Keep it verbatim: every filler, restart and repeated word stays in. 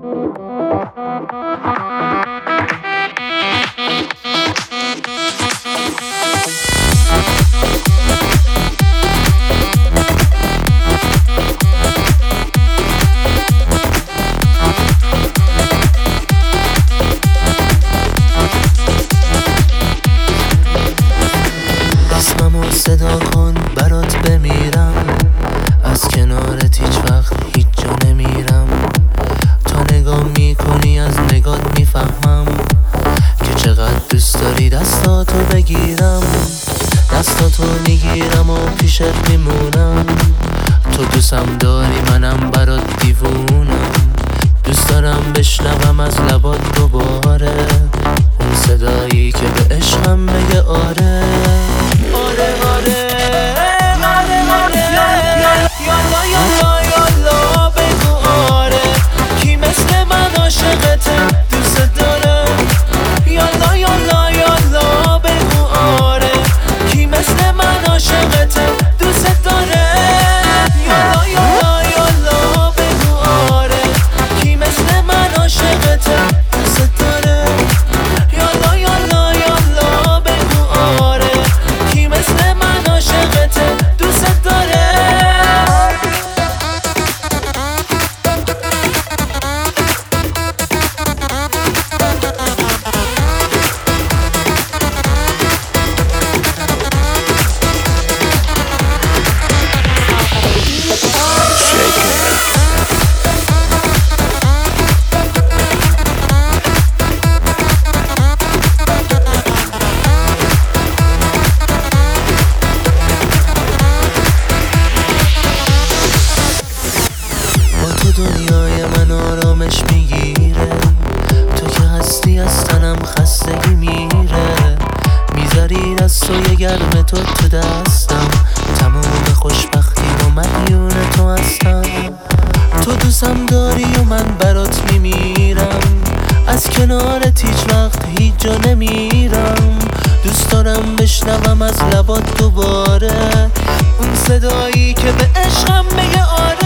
اسممو صدا کن برات بمیرم، از کنارت هیچ وقت هیچ جا نمیرم. تا نگاه میکنی از نگات میفهمم که چقدر دوست داری دستاتو بگیرم. دستاتو میگیرم و پیشت میمونم. تو دوستم داری منم برات دیوونم. دوست دارم بشنوم از لبات دوباره اون صدایی که به عشقم بگه آره آره آره آره آره یالا یالا یالا بگو آره. کی مثل من عاشقته دوست داره. یالا یالا یالا بگو آره. کی مثل من عاشقته دوست داره. یالا یالا یالا بگو آره. کی مثل من عاشقته دوست داره. یالا یالا یالا بگو آره. کی مثل من عاشقته دوست داره. دنیای من آرامش میگیره. تو که هستی از تنم خستگی میره. میذاری دست و یه گرم تو تو دستم. تمام خوشبختی و مدیون تو هستم. تو دوستم داری و من برات میمیرم. از کنارت هیچ وقت هیچ جا نمیرم. دوست دارم بشنوم از لبات دوباره اون صدایی که به عشقم بگه آره